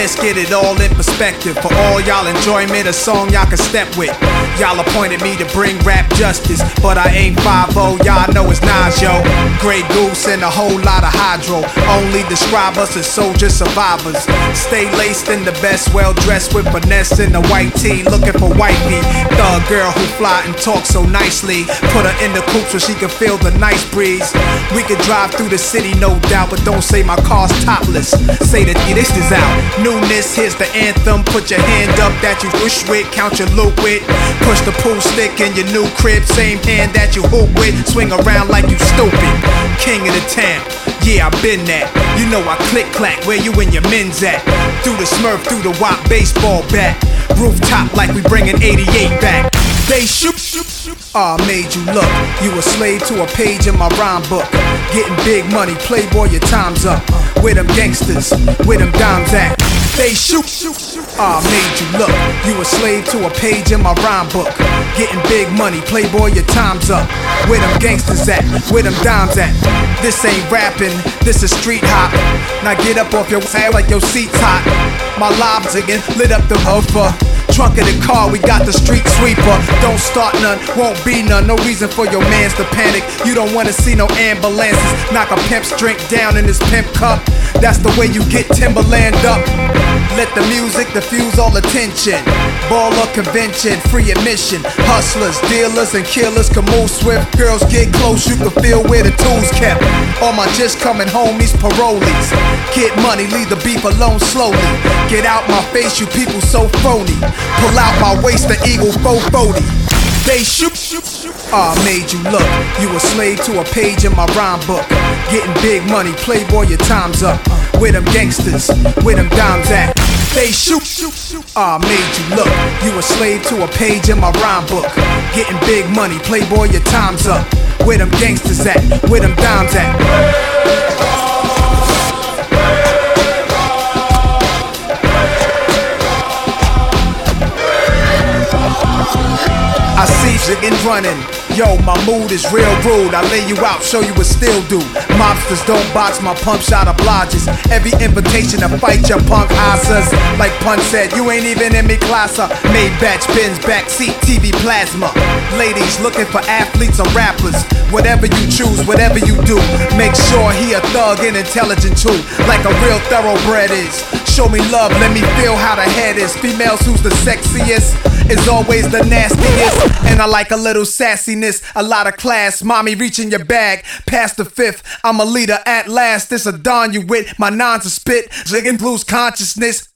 let's get it all in perspective. For all y'all enjoyment, a song y'all can step with. Y'all appointed me to bring rap justice, but I ain't 5-0, y'all know it's Nas, yo. Grey Goose and a whole lot of hydro only describe us as soldier survivors. Stay laced in the best, well dressed with finesse in the white tee, looking for wifey. Thug girl who fly and talk so nicely. Put her in the coupe so she can feel the nice breeze. We could drive through the city, no doubt, but don't say my car's topless. Say that this is out. Newness, here's the anthem. Put your hand up that you wish with, count your loot with. Push the pool stick in your new crib, same hand that you hoop with. Swing around like you stupid. King of the town, yeah, I been that. You know I click clack, where you and your men's at? Through the Smurf, through the WAP baseball bat. Rooftop like we bringing 88 back. They shoot. I made you look. You a slave to a page in my rhyme book. Getting big money, playboy, your time's up. Where them gangsters, where them dimes at? They shoot. I made you look. You a slave to a page in my rhyme book. Getting big money, playboy, your time's up. Where them gangsters at? Where them dimes at? This ain't rapping, this is street hop. Now get up off your ass like your seat's hot. My lobs again lit up the hover. Trunk of the car, we got the street sweeper. Don't start none, won't be none. No reason for your mans to panic. You don't wanna see no ambulances. Knock a pimp's drink down in his pimp cup. That's the way you get Timberland up. Let the music diffuse all attention. Baller convention, free admission. Hustlers, dealers, and killers can move swift. Girls get close, you can feel where the tools kept. All my just coming homies, parolees. Get money, leave the beef alone slowly. Get out my face, you people so phony. Pull out my waist, the Eagle 440. They shoot. I made you look. You a slave to a page in my rhyme book. Getting big money, playboy, your time's up. Where them gangsters, where them dimes at? They shoot. I made you look. You a slave to a page in my rhyme book. Getting big money, playboy, your time's up. Where them gangsters at? Where them dimes at? I see jiggin' running. Yo, my mood is real rude. I lay you out, show you what still do. Mobsters don't box my pump shot obliges. Every invitation to fight your punk asses. Like Pun said, you ain't even in me class. Made batch bins, backseat, TV plasma. Ladies looking for athletes or rappers. Whatever you choose, whatever you do, make sure he a thug and intelligent too. Like a real thoroughbred is. Show me love, let me feel how the head is. Females who's the sexiest is always the nastiest. And I like a little sassiness, a lot of class. Mommy reaching your bag, past the fifth. I'm a leader at last. This a don you with, my nons a spit. Jiggin' blues consciousness.